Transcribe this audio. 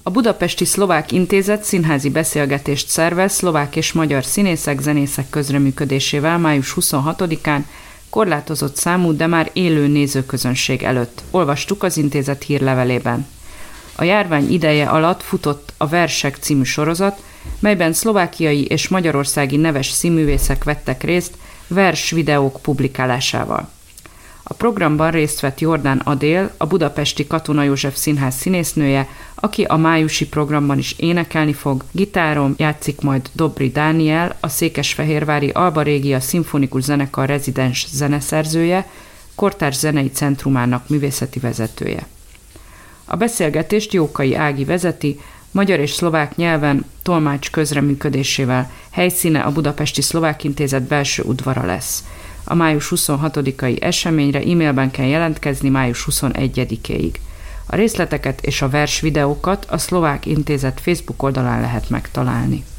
A Budapesti Szlovák Intézet színházi beszélgetést szervez szlovák és magyar színészek, zenészek közreműködésével május 26-án, korlátozott számú, de már élő nézőközönség előtt. Olvastuk az intézet hírlevelében. A járvány ideje alatt futott a Versek című sorozat, melyben szlovákiai és magyarországi neves színművészek vettek részt vers videók publikálásával. A programban részt vett Jordán Adél, a budapesti Katona József Színház színésznője, aki a májusi programban is énekelni fog, gitáron játszik majd Dobry Dániel, a székesfehérvári Alba Régia Szimfonikus Zenekar rezidens zeneszerzője, Kortárs Zenei Centrumának művészeti vezetője. A beszélgetést Jókai Ági vezeti, magyar és szlovák nyelven tolmács közreműködésével. Helyszíne a Budapesti Szlovák Intézet belső udvara lesz. A május 26-ai eseményre e-mailben kell jelentkezni május 21-ig. A részleteket és a vers videókat a Szlovák Intézet Facebook oldalán lehet megtalálni.